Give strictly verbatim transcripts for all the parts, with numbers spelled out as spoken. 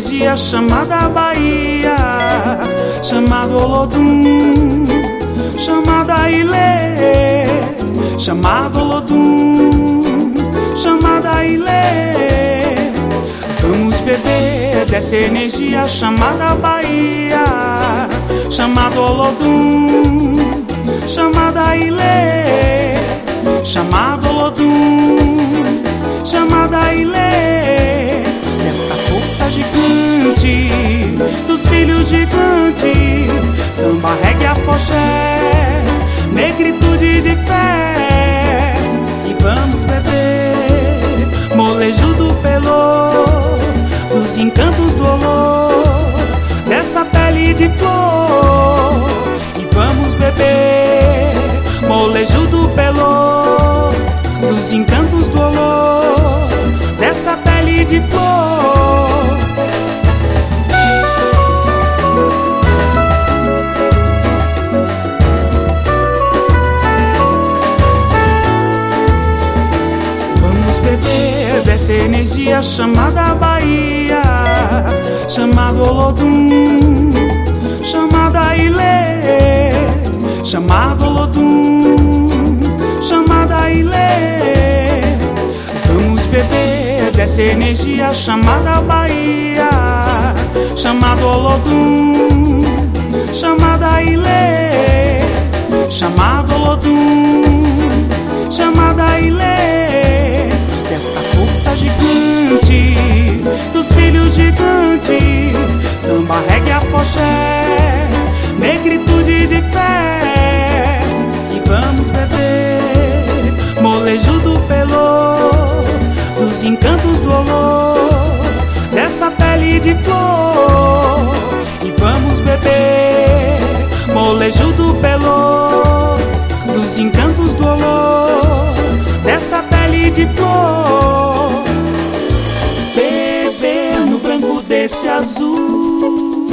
energia chamada Bahia, chamada Olodum, chamada Ilê, chamada Olodum, chamada Ilê. Vamos beber dessa energia chamada Bahia, chamada Olodum, chamada Ilê, chamada Olodum, chamada Ilê. Desta força gigante dos filhos gigantes, samba, reggae, afoxé, negritude de fé. E vamos beber molejo do pelô, dos encantos do olor, dessa pele de flor. E vamos beber molejo do pelô, dos encantos do olor, desta pele de flor. Vamos beber dessa energia chamada Bahia, chamada Olodum, chamada Ilê, chamada Olodum, chamada Ilê. Vamos beber dessa energia chamada Bahia, chamada Olodum, chamada Ilê, chamada Olodum, chamada Ilê. Desta força gigante dos filhos gigantes, samba, reggae, afoxé, negritude de fé. E vamos beber molejo do pelô, dos encantos do olor, dessa pele de flor. E vamos beber molejo do pelô, dos encantos do olor, desta pele de flor. Beber no branco desse azul,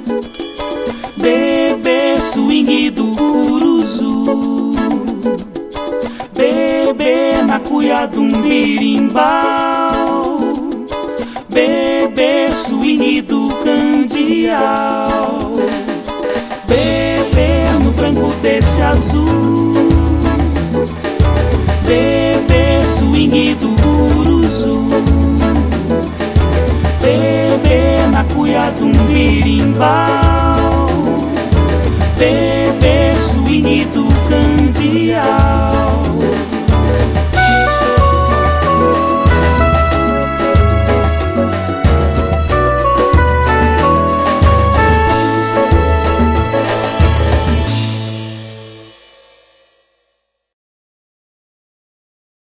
beber swing do uruzu, beber na cuia do birimbau, beber swing do candial. Beber no branco desse azul, beber swing do uruzu, beber na cuia do birimbau, beber swing do candial.